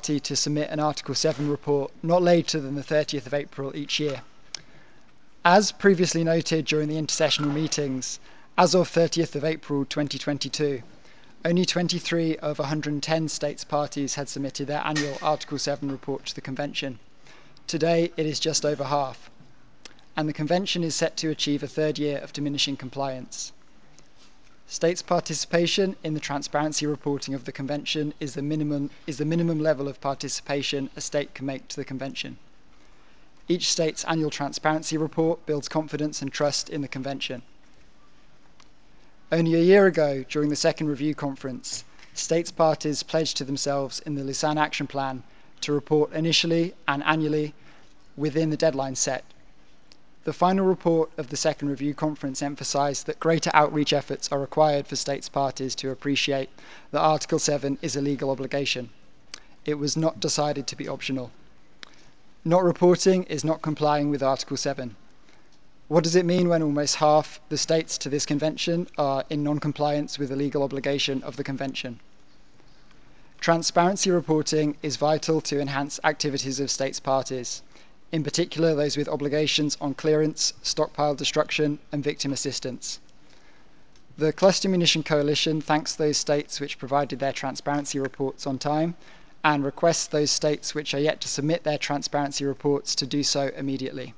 party to submit an Article 7 report not later than the 30th of April each year. As previously noted during the intersessional meetings, as of 30th of April 2022, only 23 of 110 states parties had submitted their annual Article 7 report to the Convention. Today it is just over half, and the Convention is set to achieve a third year of diminishing compliance. States' participation in the transparency reporting of the Convention is the minimum level of participation a state can make to the Convention. Each state's annual transparency report builds confidence and trust in the Convention. Only a year ago, during the second review conference, states parties pledged to themselves in the Lausanne Action Plan to report initially and annually within the deadline set. The final report of the second review conference emphasised that greater outreach efforts are required for states parties to appreciate that Article 7 is a legal obligation. It was not decided to be optional. Not reporting is not complying with Article 7. What does it mean when almost half the states to this convention are in non-compliance with the legal obligation of the convention? Transparency reporting is vital to enhance activities of states parties, in particular those with obligations on clearance, stockpile destruction, and victim assistance. The Cluster Munition Coalition thanks those states which provided their transparency reports on time and requests those states which are yet to submit their transparency reports to do so immediately.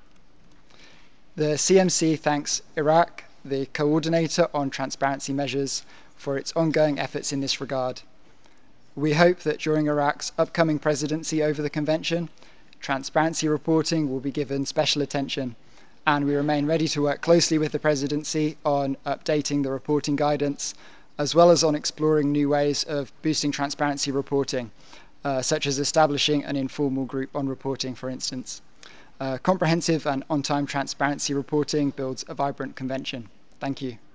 The CMC thanks Iraq, the coordinator on transparency measures, for its ongoing efforts in this regard. We hope that during Iraq's upcoming presidency over the Convention, transparency reporting will be given special attention, and we remain ready to work closely with the presidency on updating the reporting guidance, as well as on exploring new ways of boosting transparency reporting, such as establishing an informal group on reporting, for instance. Comprehensive and on-time transparency reporting builds a vibrant convention. Thank you.